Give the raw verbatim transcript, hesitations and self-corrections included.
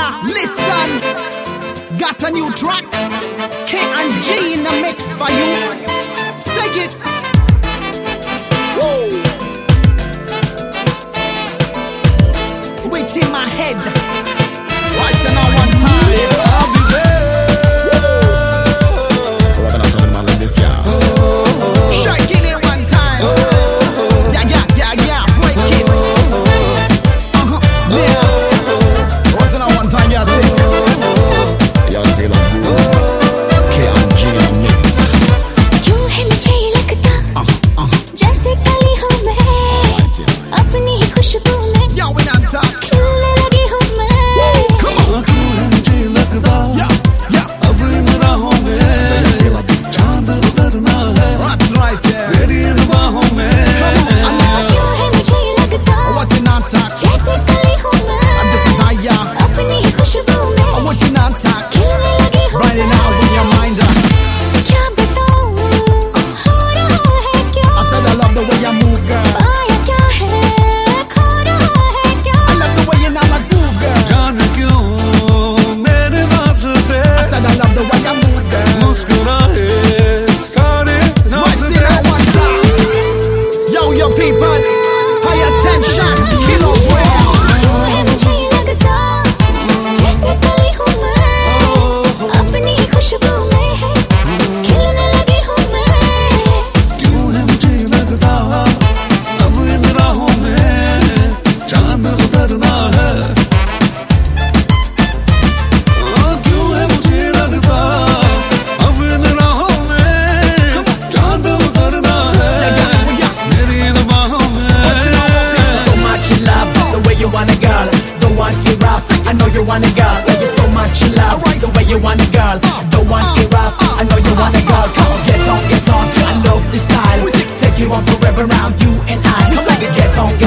Yeah, listen. Got a new track. K and G in the mix for you. Sing it. Woo. Wait in my head. Right now one time. I'll be there. Rapping out talking about like this, yeah. Shaking it one time. Yeah, yeah, yeah, yeah. Break it. Uh-huh. Yeah. What's in that one time, yeah, take. Y'all feel like K and G in the mix. क्यों है मुझे लगता जैसे कली हूँ मैं अपनी ही खुशबू में Yo, when I'm talking. खिलने लगी हूँ मैं Come on. क्यों है मुझे लगता Yeah, yeah. अब इन राहों में चांद उतरना है That's right, yeah. मेरी इन बाहों में क्यों है मुझे लगता What's in that talk? जैसे कली हूँ And मैं this is Aya. अपनी ही खुशबू में What's in that talk? खिलने लगी हूँ Right now in your mind. uh, क्या बताऊँ हो रहा है क्या I said I love the way you move, girl. पाया क्या है खो रहा है क्या I love the way you now like move, girl. जान क्यों मेरे वास्ते I said I love the way you move, girl. मुस्कुराए सारे Right, see रास्ते that one time. Yo, yo, people. Pay attention. Kilogram. क्यों है मुझे लगता जैसे कली हूँ मैं अपनी ही खुशबू में खिलने लगी हूँ मैं क्यों है मुझे लगता अब इन राहों में चांद उतरना है ओ, क्यों है मुझे लगता अब इन राहों में चांद उतरना है मेरी इन बाहों में So much in love, the way you want a girl. Don't want you rough, I know you want a girl. Say you so much in love, the way you want a girl. Don't want you rough, I know you want a girl. Come on, get on, get on, I love this style. Take you on forever round you and I. Come on, get on,